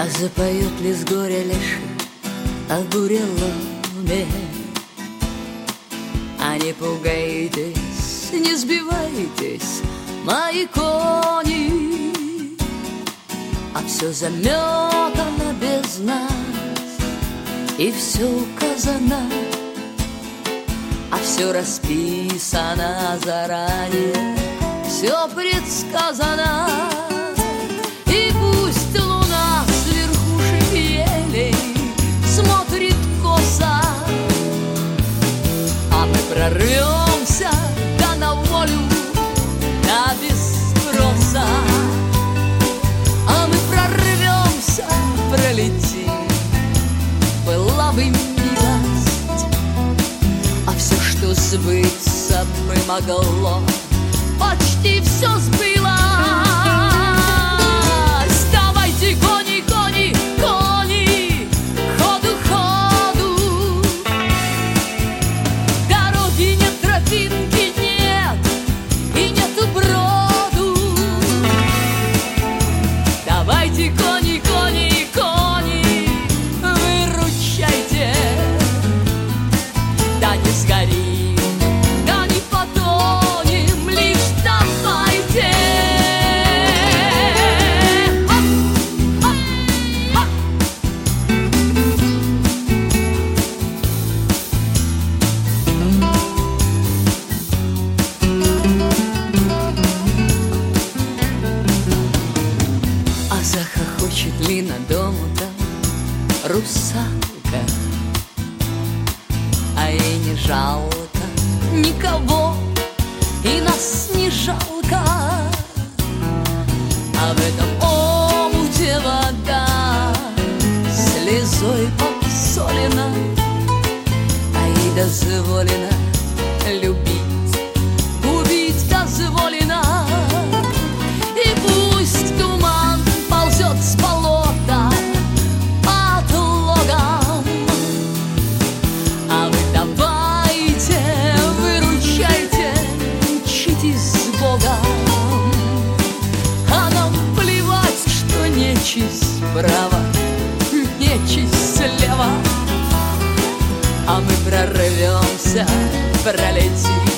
А запоет ли с горя лишь о буреломе? А не пугайтесь, не сбивайтесь, мои кони, а все заметано без нас, и все указано, а все расписано заранее, все предсказано. И пусть луна с верхушек елей смотрит косо, а мы прорвемся да на волю, да без спроса. А мы прорвемся, пролетим, была бы милость, а все, что сбыться бы могло, почти все сбылось. Давайте, кони, кони, кони, ходу, ходу. Дороги нет, тропинки нет, и нету броду. Давайте, кони, кони, кони, выручайте, да не сгорим, да не потонем, лишь давайте. А захохочет ли над домом русалка? А ей не жалко никого, и нас не жалко. А в этом омуте вода слезой посолена, а ей дозволено любить, убить дозволено. И пусть туман ползет с болота под логом, а вы давайте, выручайте, мчитесь с Богом. А нам плевать, что нечисть справа, нечисть слева, а мы прорвемся, пролетим,